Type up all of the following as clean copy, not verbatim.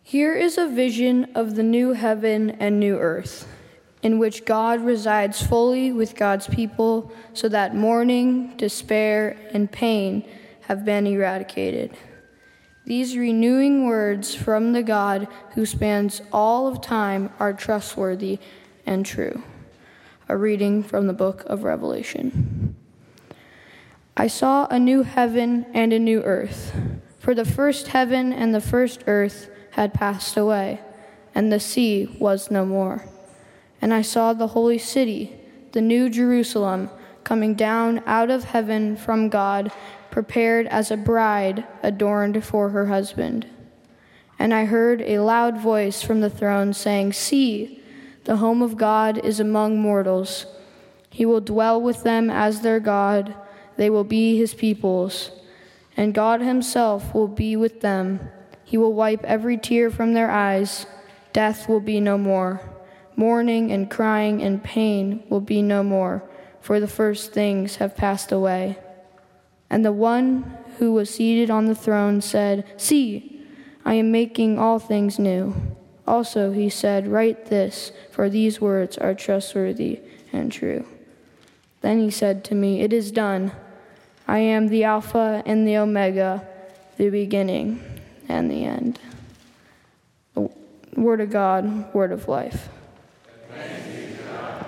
Here is a vision of the new heaven and new earth, in which God resides fully with God's people, so that mourning, despair, and pain have been eradicated. These renewing words from the God who spans all of time are trustworthy and true. A reading from the book of Revelation. I saw a new heaven and a new earth, for the first heaven and the first earth had passed away, and the sea was no more. And I saw the holy city, the new Jerusalem, coming down out of heaven from God, prepared as a bride adorned for her husband. And I heard a loud voice from the throne saying, "See, the home of God is among mortals. He will dwell with them as their God. They will be his peoples, and God himself will be with them. He will wipe every tear from their eyes. Death will be no more. Mourning and crying and pain will be no more, for the first things have passed away." And the one who was seated on the throne said, "See, I am making all things new." Also he said, "Write this, for these words are trustworthy and true." Then he said to me, "It is done. I am the Alpha and the Omega, the beginning and the end." The word of God, word of life. Thanks be to God.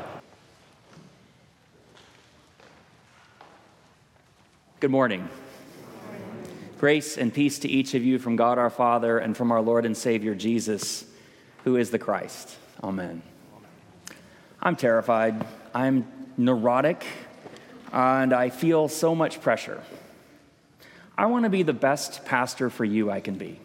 Good morning. Grace and peace to each of you from God our Father and from our Lord and Savior Jesus, who is the Christ. Amen. I'm terrified. I'm neurotic, and I feel so much pressure. I want to be the best pastor for you I can be.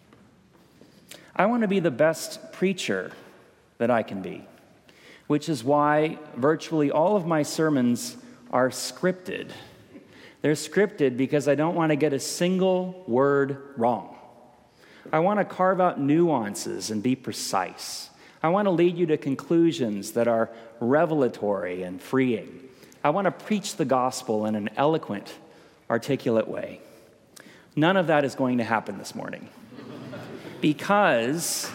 I want to be the best preacher that I can be, which is why virtually all of my sermons are scripted. They're scripted because I don't want to get a single word wrong. I want to carve out nuances and be precise. I want to lead you to conclusions that are revelatory and freeing. I want to preach the gospel in an eloquent, articulate way. None of that is going to happen this morning because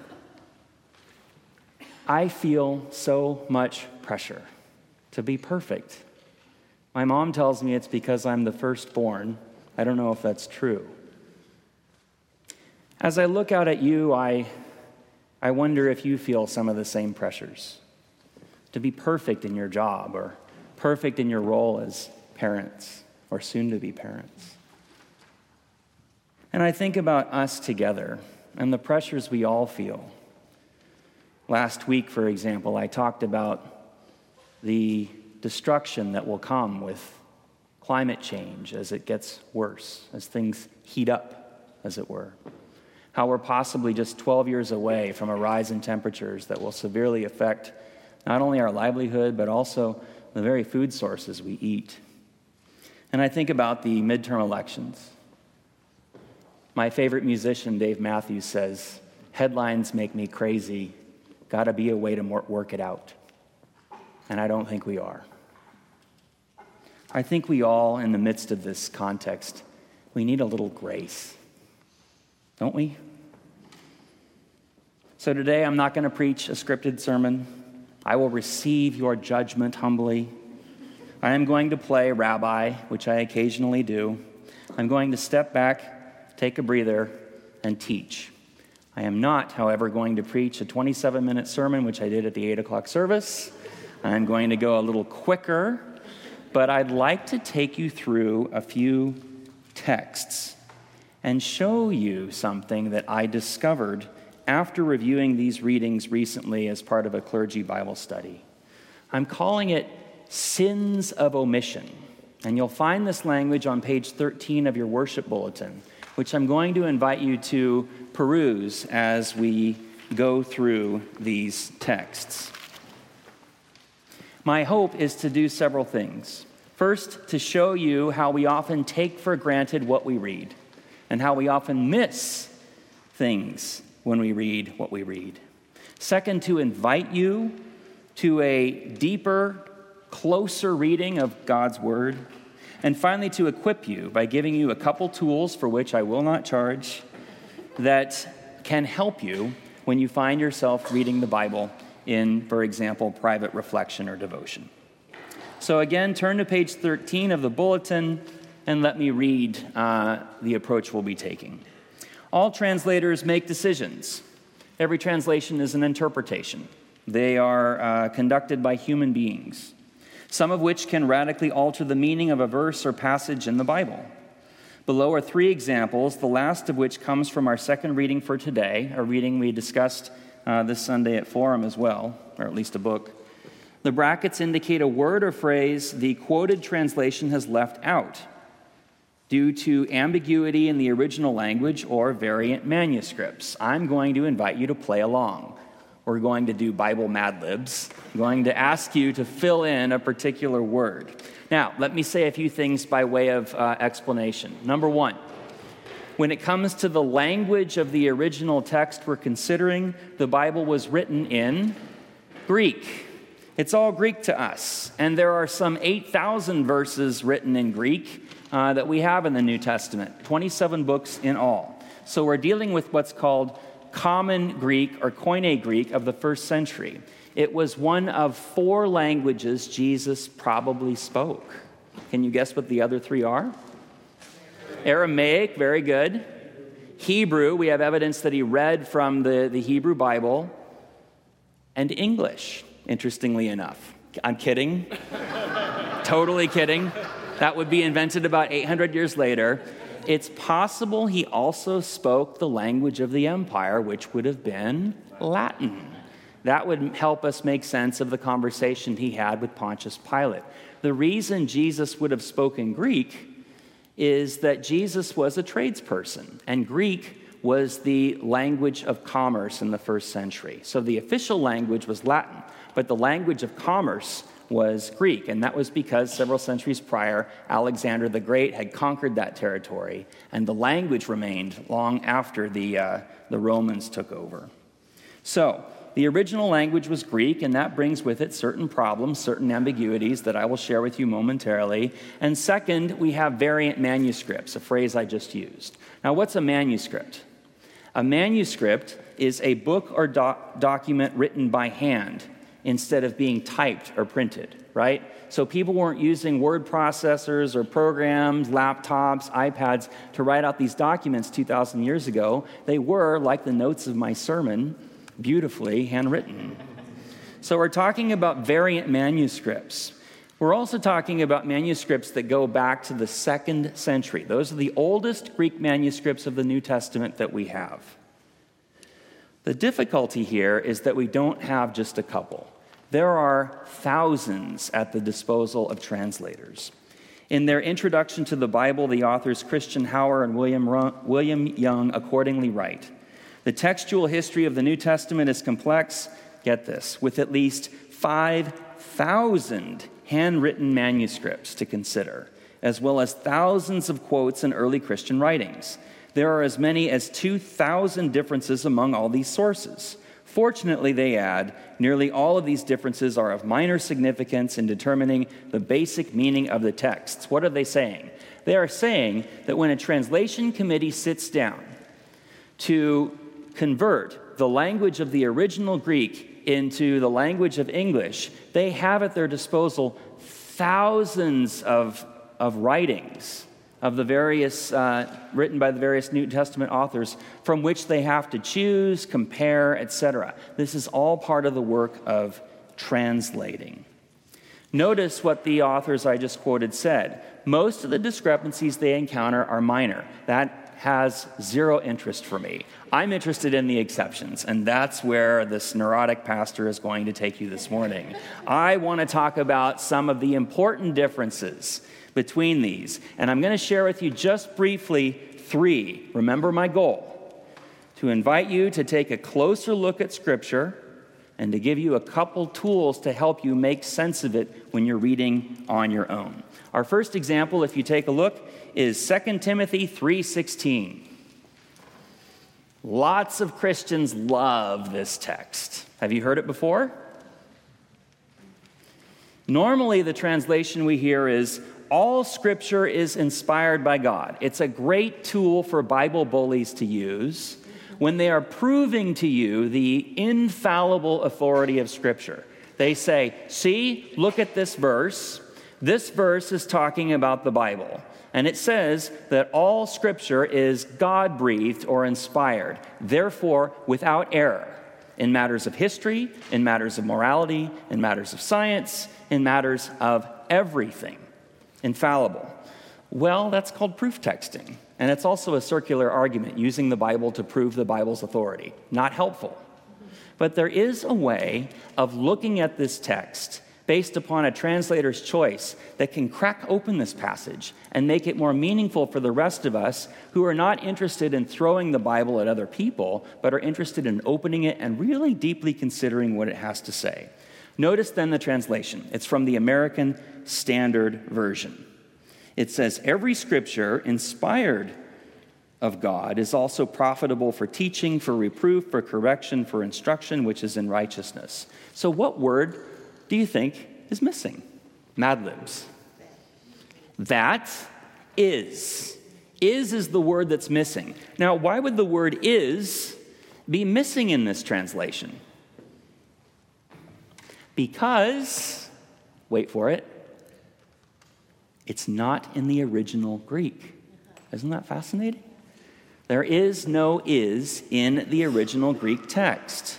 I feel so much pressure to be perfect. My mom tells me it's because I'm the firstborn. I don't know if that's true. As I look out at you, I wonder if you feel some of the same pressures. To be perfect in your job or perfect in your role as parents or soon-to-be parents. And I think about us together and the pressures we all feel. Last week, for example, I talked about the destruction that will come with climate change as it gets worse, as things heat up, as it were. How we're possibly just 12 years away from a rise in temperatures that will severely affect not only our livelihood, but also the very food sources we eat. And I think about the midterm elections. My favorite musician, Dave Matthews, says, "Headlines make me crazy. Gotta be a way to work it out." And I don't think we are. I think we all, in the midst of this context, we need a little grace. Don't we? So today, I'm not going to preach a scripted sermon. I will receive your judgment humbly. I am going to play rabbi, which I occasionally do. I'm going to step back, take a breather, and teach. I am not, however, going to preach a 27-minute sermon, which I did at the 8 o'clock service. I'm going to go a little quicker, but I'd like to take you through a few texts and show you something that I discovered after reviewing these readings recently as part of a clergy Bible study. I'm calling it sins of omission, and you'll find this language on page 13 of your worship bulletin, which I'm going to invite you to peruse as we go through these texts. My hope is to do several things. First, to show you how we often take for granted what we read and how we often miss things when we read what we read. Second, to invite you to a deeper, closer reading of God's Word. And finally, to equip you by giving you a couple tools for which I will not charge that can help you when you find yourself reading the Bible in, for example, private reflection or devotion. So again, turn to page 13 of the bulletin and let me read the approach we'll be taking. All translators make decisions. Every translation is an interpretation. They are conducted by human beings, some of which can radically alter the meaning of a verse or passage in the Bible. Below are 3 examples, the last of which comes from our second reading for today, a reading we discussed this Sunday at Forum as well, or at least a book. The brackets indicate a word or phrase the quoted translation has left out due to ambiguity in the original language or variant manuscripts. I'm going to invite you to play along. We're going to do Bible Mad Libs. I'm going to ask you to fill in a particular word. Now, let me say a few things by way of explanation. Number 1, when it comes to the language of the original text we're considering, the Bible was written in Greek. It's all Greek to us, and there are some 8,000 verses written in Greek that we have in the New Testament, 27 books in all. So we're dealing with what's called Common Greek or Koine Greek of the first century. It was one of 4 languages Jesus probably spoke. Can you guess what the other 3 are? Aramaic, very good. Hebrew, we have evidence that he read from the Hebrew Bible. And English, interestingly enough. I'm kidding. Totally kidding. That would be invented about 800 years later. It's possible he also spoke the language of the empire, which would have been Latin. That would help us make sense of the conversation he had with Pontius Pilate. The reason Jesus would have spoken Greek is that Jesus was a tradesperson, and Greek was the language of commerce in the first century. So the official language was Latin, but the language of commerce was Greek, and that was because several centuries prior, Alexander the Great had conquered that territory, and the language remained long after the Romans took over. So the original language was Greek, and that brings with it certain problems, certain ambiguities that I will share with you momentarily. And second, we have variant manuscripts, a phrase I just used. Now, what's a manuscript? A manuscript is a book or document written by hand instead of being typed or printed, right? So people weren't using word processors or programs, laptops, iPads to write out these documents 2,000 years ago. They were, like the notes of my sermon, beautifully handwritten. So we're talking about variant manuscripts. We're also talking about manuscripts that go back to the 2nd century. Those are the oldest Greek manuscripts of the New Testament that we have. The difficulty here is that we don't have just a couple. There are thousands at the disposal of translators. In their introduction to the Bible, the authors Christian Hauer and William Young accordingly write, "The textual history of the New Testament is complex," get this, "with at least 5,000 handwritten manuscripts to consider, as well as thousands of quotes in early Christian writings. There are as many as 2,000 differences among all these sources. Fortunately," they add, "nearly all of these differences are of minor significance in determining the basic meaning of the texts." What are they saying? They are saying that when a translation committee sits down to convert the language of the original Greek into the language of English, they have at their disposal thousands of writings of the various, written by the various New Testament authors, from which they have to choose, compare, etc. This is all part of the work of translating. Notice what the authors I just quoted said. Most of the discrepancies they encounter are minor. That has zero interest for me. I'm interested in the exceptions, and that's where this neurotic pastor is going to take you this morning. I want to talk about some of the important differences between these, and I'm going to share with you just briefly 3. Remember my goal: to invite you to take a closer look at Scripture and to give you a couple tools to help you make sense of it when you're reading on your own. Our first example, if you take a look, is 2 Timothy 3:16. Lots of Christians love this text. Have you heard it before? Normally, the translation we hear is, "All Scripture is inspired by God." It's a great tool for Bible bullies to use when they are proving to you the infallible authority of Scripture. They say, see, look at this verse. This verse is talking about the Bible. And it says that all Scripture is God-breathed or inspired, therefore without error, in matters of history, in matters of morality, in matters of science, in matters of everything. Infallible. Well, that's called proof texting. And it's also a circular argument, using the Bible to prove the Bible's authority. Not helpful. But there is a way of looking at this text based upon a translator's choice that can crack open this passage and make it more meaningful for the rest of us who are not interested in throwing the Bible at other people, but are interested in opening it and really deeply considering what it has to say. Notice then the translation. It's from the American Standard Version. It says, every Scripture inspired of God is also profitable for teaching, for reproof, for correction, for instruction, which is in righteousness. So what word do you think is missing? Mad Libs. That is. Is the word that's missing. Now, why would the word is be missing in this translation? Because, wait for it, it's not in the original Greek. Isn't that fascinating? There is no is in the original Greek text.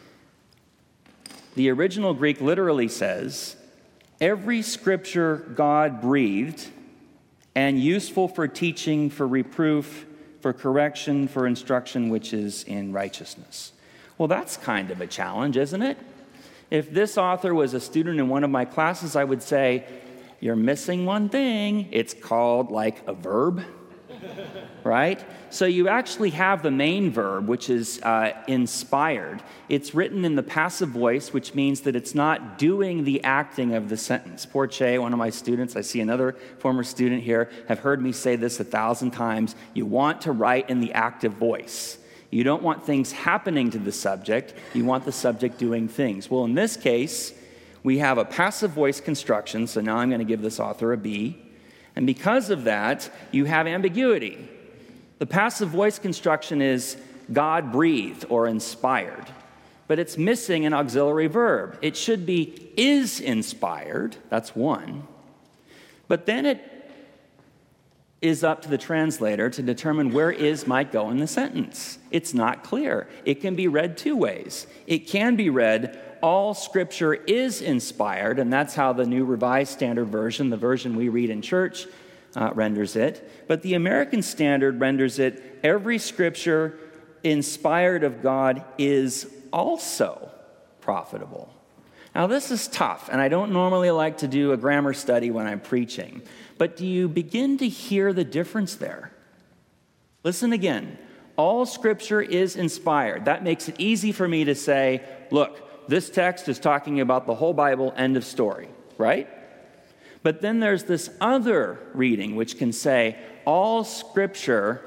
The original Greek literally says, every Scripture God breathed and useful for teaching, for reproof, for correction, for instruction, which is in righteousness. Well, that's kind of a challenge, isn't it? If this author was a student in one of my classes, I would say, you're missing one thing. It's called like a verb, right? So you actually have the main verb, which is inspired. It's written in the passive voice, which means that it's not doing the acting of the sentence. Porche, one of my students, I see another former student here, have heard me say this 1,000 times. You want to write in the active voice. You don't want things happening to the subject. You want the subject doing things. Well, in this case, we have a passive voice construction, so now I'm going to give this author a B. And because of that, you have ambiguity. The passive voice construction is God-breathed or inspired, but it's missing an auxiliary verb. It should be is inspired, that's one, but then it is up to the translator to determine where is might go in the sentence. It's not clear. It can be read two ways. It can be read, all Scripture is inspired, and that's how the New Revised Standard Version, the version we read in church, renders it. But the American Standard renders it, every Scripture inspired of God is also profitable. Now, this is tough, and I don't normally like to do a grammar study when I'm preaching, but do you begin to hear the difference there? Listen again. All Scripture is inspired. That makes it easy for me to say, look, this text is talking about the whole Bible, end of story, right? But then there's this other reading which can say, all Scripture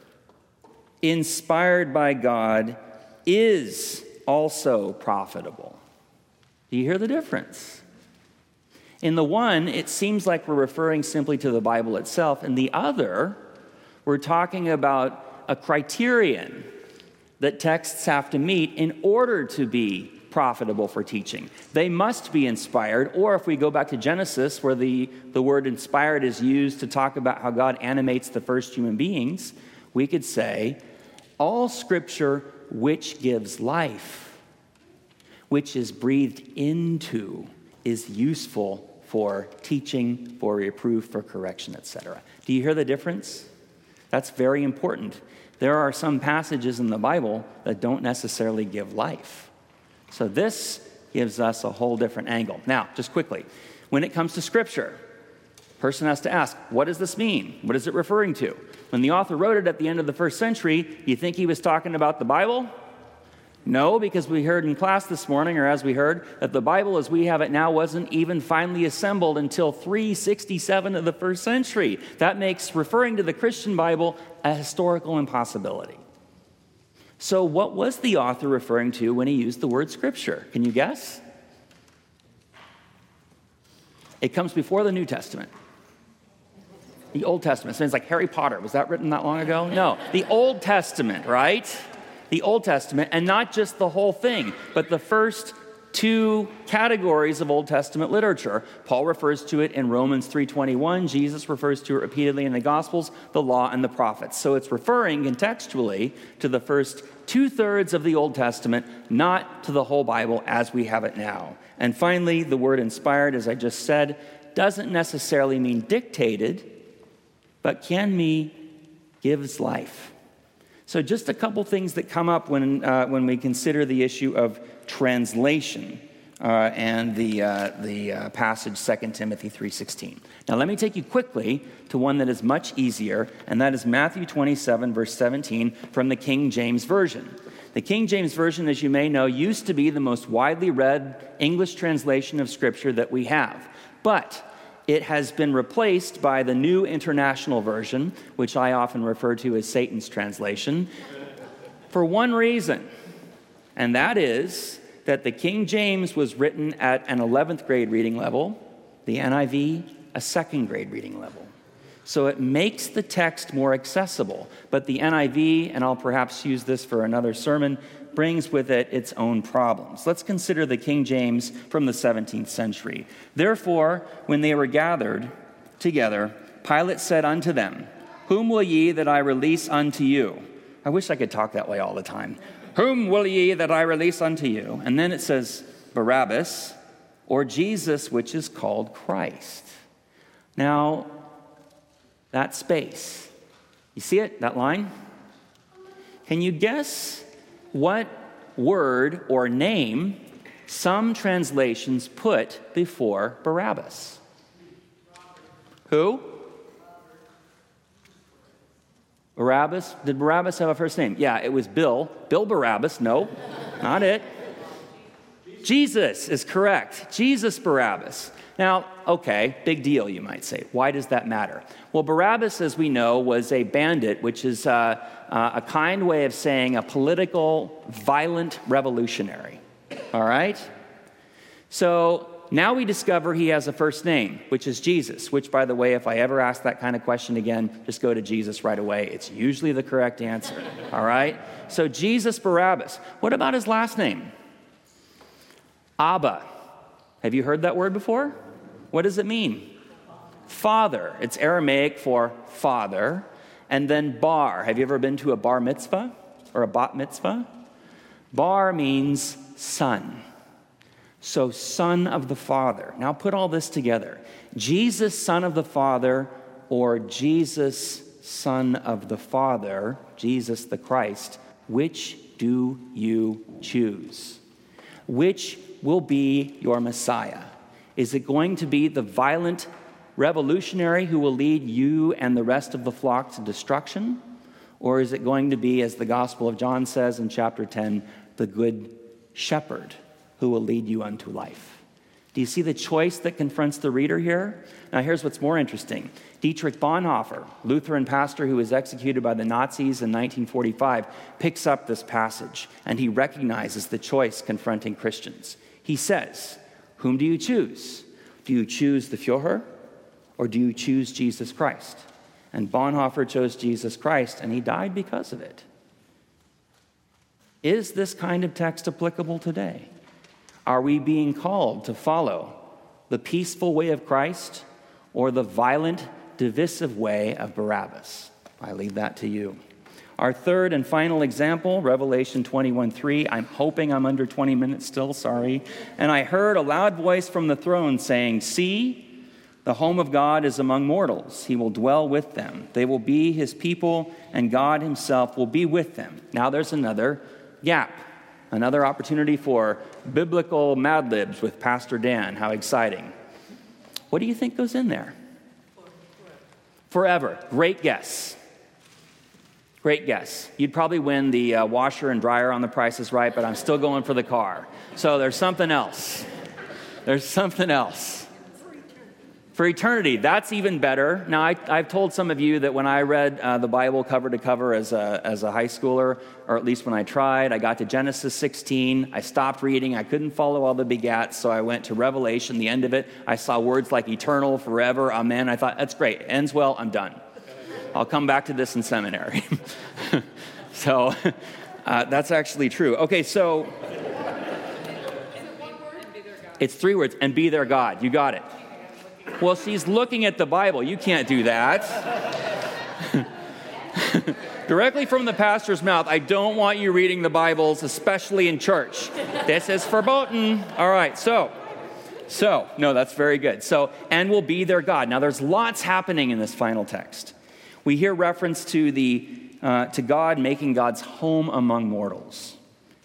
inspired by God is also profitable. Do you hear the difference? In the one, it seems like we're referring simply to the Bible itself. In the other, we're talking about a criterion that texts have to meet in order to be profitable for teaching. They must be inspired, or if we go back to Genesis, where the word inspired is used to talk about how God animates the first human beings, we could say, all Scripture which gives life, which is breathed into, is useful for teaching, for reproof, for correction, etc. Do you hear the difference? That's very important. There are some passages in the Bible that don't necessarily give life. So this gives us a whole different angle. Now, just quickly, when it comes to Scripture, a person has to ask, what does this mean? What is it referring to? When the author wrote it at the end of the first century, you think he was talking about the Bible? No, because we heard in class this morning, or as we heard, that the Bible as we have it now wasn't even finally assembled until 367 of the first century. That makes referring to the Christian Bible a historical impossibility. So what was the author referring to when he used the word Scripture? Can you guess? It comes before the New Testament. The Old Testament. So it's like Harry Potter. Was that written that long ago? No. The Old Testament, right? the Old Testament, and not just the whole thing, but the first two categories of Old Testament literature. Paul refers to it in Romans 3:21. Jesus refers to it repeatedly in the Gospels, the law and the prophets. So it's referring contextually to the first 2/3 of the Old Testament, not to the whole Bible as we have it now. And finally, the word inspired, as I just said, doesn't necessarily mean dictated, but can mean gives life. So just a couple things that come up when we consider the issue of translation and the passage 2 Timothy 3:16. Now let me take you quickly to one that is much easier, and that is Matthew 27, verse 17 from the King James Version. The King James Version, as you may know, used to be the most widely read English translation of Scripture that we have. But it has been replaced by the New International Version, which I often refer to as Satan's translation, for one reason, and that is that the King James was written at an 11th grade reading level, the NIV a 2nd grade reading level. So it makes the text more accessible, but the NIV, and I'll perhaps use this for another sermon, brings with it its own problems. Let's consider the King James from the 17th century. Therefore, when they were gathered together, Pilate said unto them, Whom will ye that I release unto you? I wish I could talk that way all the time. Whom will ye that I release unto you? And then it says, Barabbas, or Jesus, which is called Christ. Now, that space, you see it, that line? Can you guess what word or name some translations put before Barabbas? Who? Barabbas? Did Barabbas have a first name? Yeah, it was Bill. Bill Barabbas. No, not it. Jesus is correct. Jesus Barabbas. Now, okay, big deal, you might say. Why does that matter? Well, Barabbas, as we know, was a bandit, which is a kind way of saying a political, violent revolutionary. All right? So now we discover he has a first name, which is Jesus, which, by the way, if I ever ask that kind of question again, just go to Jesus right away. It's usually the correct answer. All right? So Jesus Barabbas. What about his last name? Abba. Have you heard that word before? What does it mean? Father. It's Aramaic for father. And then bar. Have you ever been to a bar mitzvah or a bat mitzvah? Bar means son. So son of the Father. Now put all this together. Jesus, son of the Father, or Jesus, son of the Father, Jesus the Christ, which do you choose? Which will be your Messiah? Is it going to be the violent revolutionary who will lead you and the rest of the flock to destruction? Or is it going to be, as the Gospel of John says in chapter 10, the good shepherd who will lead you unto life? Do you see the choice that confronts the reader here? Now here's what's more interesting. Dietrich Bonhoeffer, Lutheran pastor who was executed by the Nazis in 1945, picks up this passage and he recognizes the choice confronting Christians. He says, whom do you choose? Do you choose the Führer or do you choose Jesus Christ? And Bonhoeffer chose Jesus Christ and he died because of it. Is this kind of text applicable today? Are we being called to follow the peaceful way of Christ or the violent, divisive way of Barabbas? I leave that to you. Our third and final example, Revelation 21:3. I'm hoping I'm under 20 minutes still, sorry. And I heard a loud voice from the throne saying, See, the home of God is among mortals. He will dwell with them. They will be his people, and God himself will be with them. Now there's another gap. Another opportunity for biblical Mad Libs with Pastor Dan. How exciting. What do you think goes in there? Forever. Great guess. Great guess. You'd probably win the washer and dryer on The Price is Right, but I'm still going for the car. So there's something else. There's something else. For eternity, that's even better. Now, I've told some of you that when I read the Bible cover to cover as a high schooler, or at least when I tried, I got to Genesis 16. I stopped reading. I couldn't follow all the begats, so I went to Revelation, the end of it. I saw words like eternal, forever, amen. I thought, that's great. Ends well, I'm done. I'll come back to this in seminary. So That's actually true. Okay, so it's 3 words, and be their God. You got it. Well, she's looking at the Bible. You can't do that. Directly from the pastor's mouth, I don't want you reading the Bibles, especially in church. This is verboten. All right, so, no, that's very good. So, and will be their God. Now, there's lots happening in this final text. We hear reference to to God making God's home among mortals.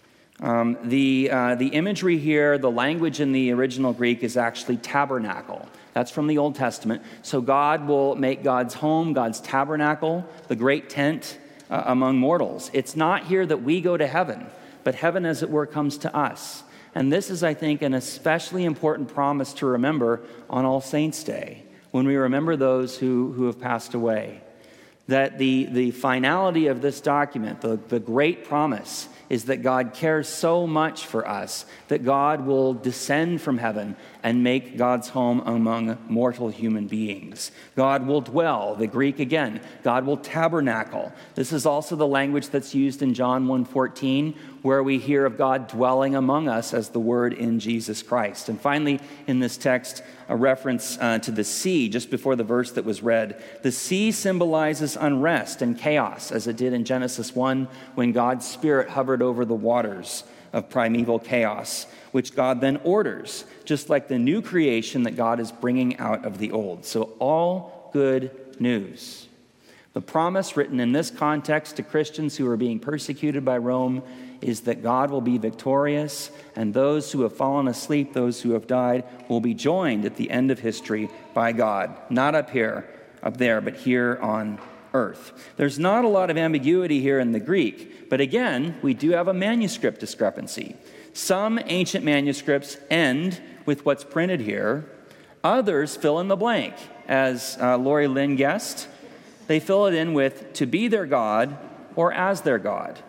The imagery here, the language in the original Greek is actually tabernacle. That's from the Old Testament. So God will make God's home, God's tabernacle, the great tent among mortals. It's not here that we go to heaven, but heaven, as it were, comes to us. And this is, I think, an especially important promise to remember on All Saints' Day, when we remember those who have passed away. That the finality of this document, the great promise, is that God cares so much for us that God will descend from heaven and make God's home among mortal human beings. God will dwell, the Greek again, God will tabernacle. This is also the language that's used in John 1:14, where we hear of God dwelling among us as the Word in Jesus Christ. And finally, in this text, a reference to the sea, just before the verse that was read. The sea symbolizes unrest and chaos, as it did in Genesis 1, when God's Spirit hovered over the waters of primeval chaos, which God then orders, just like the new creation that God is bringing out of the old. So all good news. The promise written in this context to Christians who are being persecuted by Rome is that God will be victorious, and those who have fallen asleep, those who have died, will be joined at the end of history by God. Not up there, but here on earth. There's not a lot of ambiguity here in the Greek, but again, we do have a manuscript discrepancy. Some ancient manuscripts end with what's printed here. Others fill in the blank. As Lori Lynn guessed, they fill it in with "to be their God" or "as their God."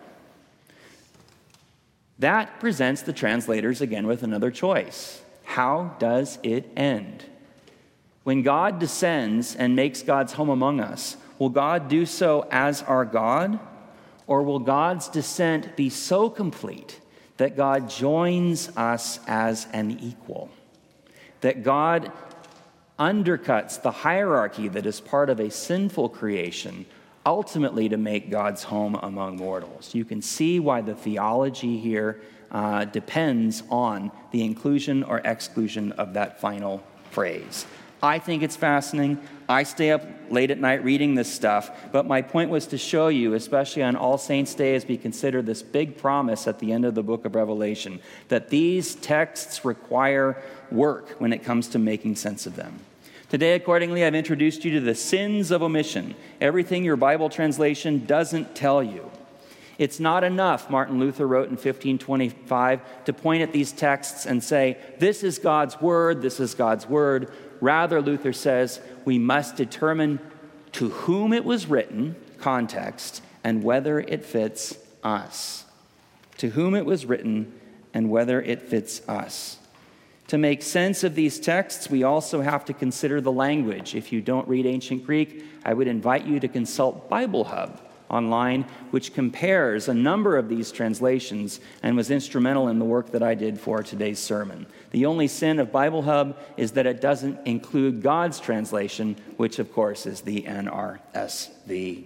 That presents the translators again with another choice. How does it end? When God descends and makes God's home among us, will God do so as our God? Or will God's descent be so complete that God joins us as an equal? That God undercuts the hierarchy that is part of a sinful creation, ultimately to make God's home among mortals. You can see why the theology here depends on the inclusion or exclusion of that final phrase. I think it's fascinating. I stay up late at night reading this stuff, but my point was to show you, especially on All Saints' Day as we consider this big promise at the end of the book of Revelation, that these texts require work when it comes to making sense of them. Today, accordingly, I've introduced you to the sins of omission, everything your Bible translation doesn't tell you. It's not enough, Martin Luther wrote in 1525, to point at these texts and say, this is God's word, this is God's word. Rather, Luther says, we must determine to whom it was written, context, and whether it fits us. To whom it was written and whether it fits us. To make sense of these texts, we also have to consider the language. If you don't read ancient Greek, I would invite you to consult Bible Hub online, which compares a number of these translations and was instrumental in the work that I did for today's sermon. The only sin of Bible Hub is that it doesn't include God's translation, which of course is the NRSV.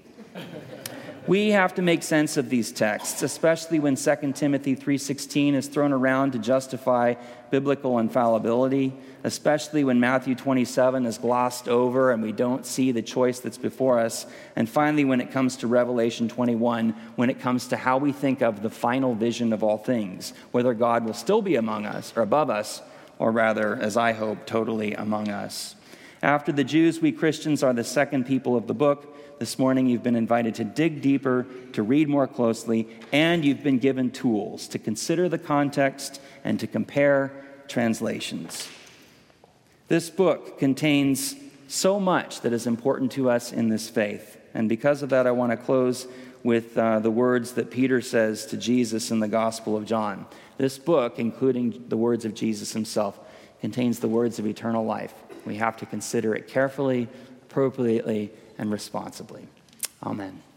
We have to make sense of these texts, especially when 2 Timothy 3:16 is thrown around to justify biblical infallibility, especially when Matthew 27 is glossed over and we don't see the choice that's before us, and finally when it comes to Revelation 21, when it comes to how we think of the final vision of all things, whether God will still be among us or above us, or rather, as I hope, totally among us. After the Jews, we Christians are the second people of the book. This morning, you've been invited to dig deeper, to read more closely, and you've been given tools to consider the context and to compare translations. This book contains so much that is important to us in this faith. And because of that, I want to close with the words that Peter says to Jesus in the Gospel of John. This book, including the words of Jesus himself, contains the words of eternal life. We have to consider it carefully, appropriately, and responsibly. Amen.